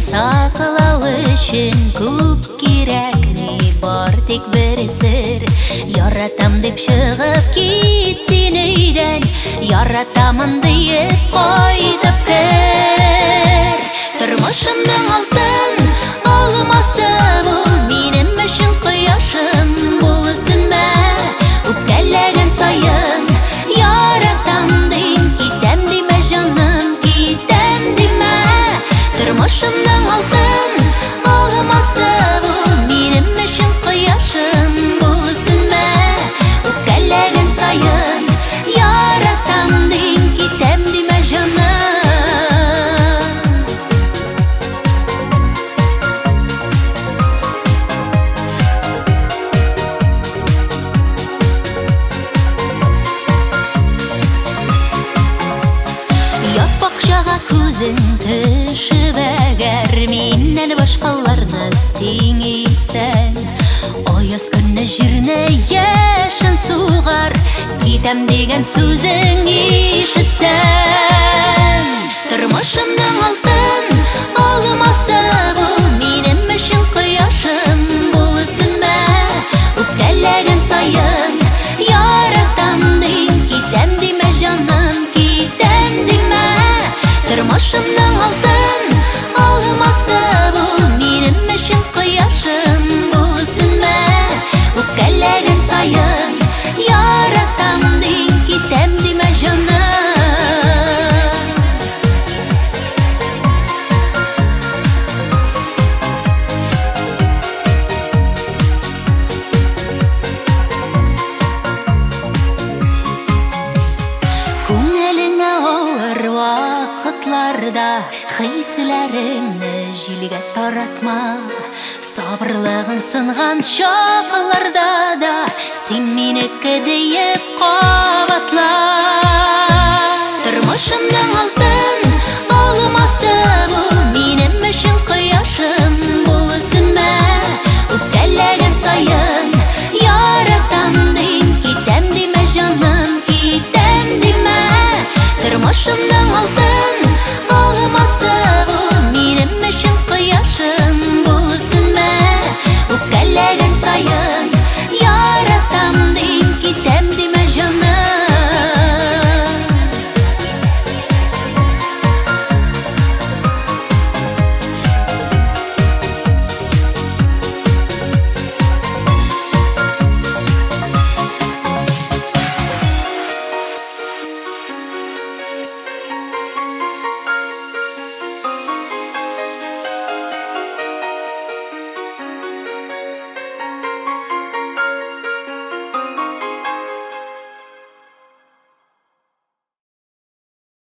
сақлау үшін көп керекми бар тек бір сыр. Яратам деп шығып кетсен үйден, яратамын дейіп қойдып кір. Тұрмышымның алтын алмасы бұл, менің үшін құяшым болсын мә. Өпкәләгән сайын яратам дейін, кетем деме жаным, кетем деме. Тұрмышымның алтын алмасы бұл, менің үшін құяшым болсын мә. Өпкәләгән сайын яратам дейін, кетем деме жаным. Бақшаға көзің түшіп әгәр, менен башқаларны теңейсәң, аяз күні жүрні ешін суғар, кетем деген сөзің ешітсәң. Тұрмышымның алтын алмасы бұл, менің үшін құяшым болсын мә. Өпкәләгән сайын яратам дейін, кетем деме жаным, кетем деме. Тұрмышымның алтын алмасы бұл, менің үшін құяшым болсын мә. Өпкәләгән сайын яратам дейін, кетем деме жаным. Күңеліңе ауыр вақытларда хисләреңне җилгә таратма. Сабырлыгың сынған шақларда да син минеке диеп кабатла. Тормышымның